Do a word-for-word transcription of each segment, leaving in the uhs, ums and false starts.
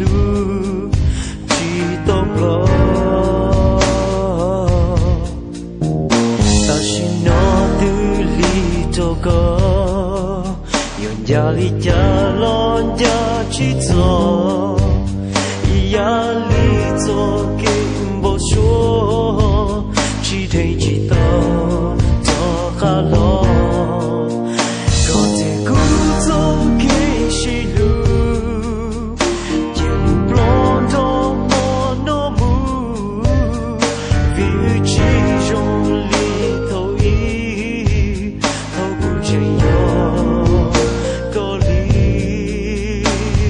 lu chỉ tốt lo ta xin nó từ li cho có yon gia li cha lon gia chỉ cho ya li cho kinh bộ số chỉ thấy chỉ tao cho khá lo có thể cứu cho cái gì lu chuyện plon đó mà nó mu vì chỉ trong li thâu ý thâu cũng chạy yo có lý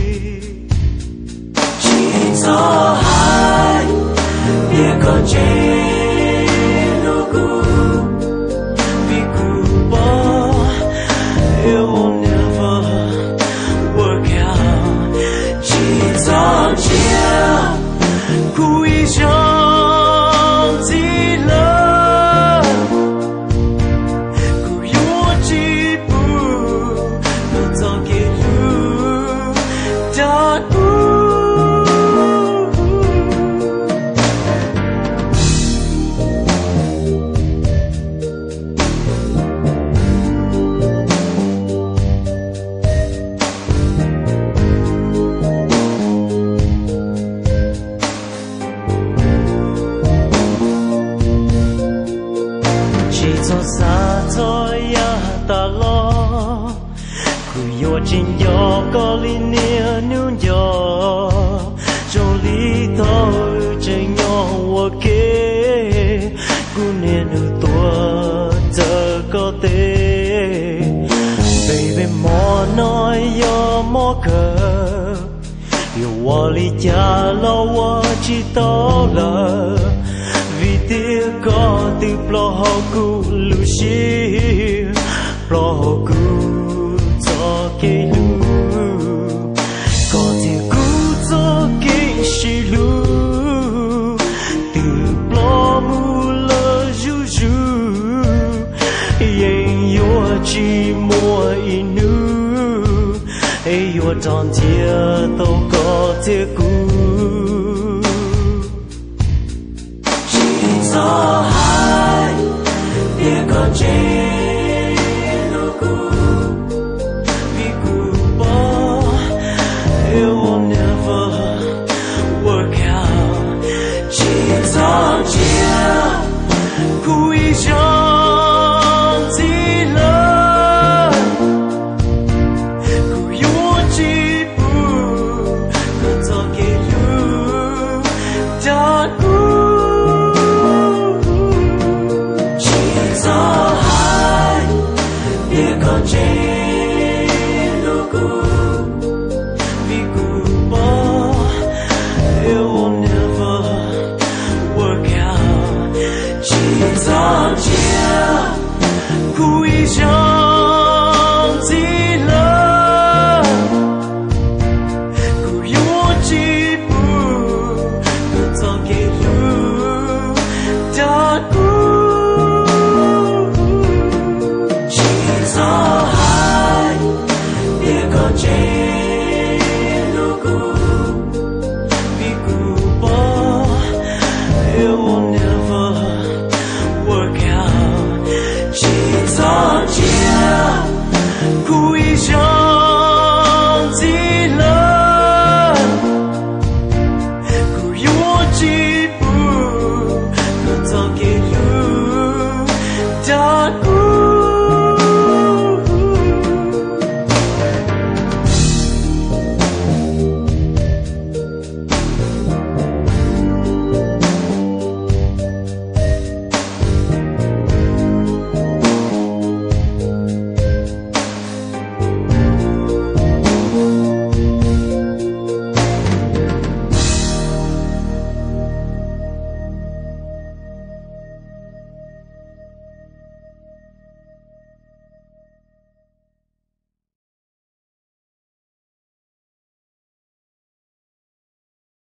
chỉ cho hai biết có chết chính do có lý nia nương do trong lý thôi chạy nhỏ qua kế cú nên ở tua giờ có thể baby mò nói do mò cờ yêu qua lý cha lo qua chỉ tao là vì tiếc có từ lo họ cú lưu xí lo họ cú cái lu có thể cứu cho cái gì lu từ lo mu lơ du du yên yo chỉ mua inu ai yo tròn chia tao có thể cứu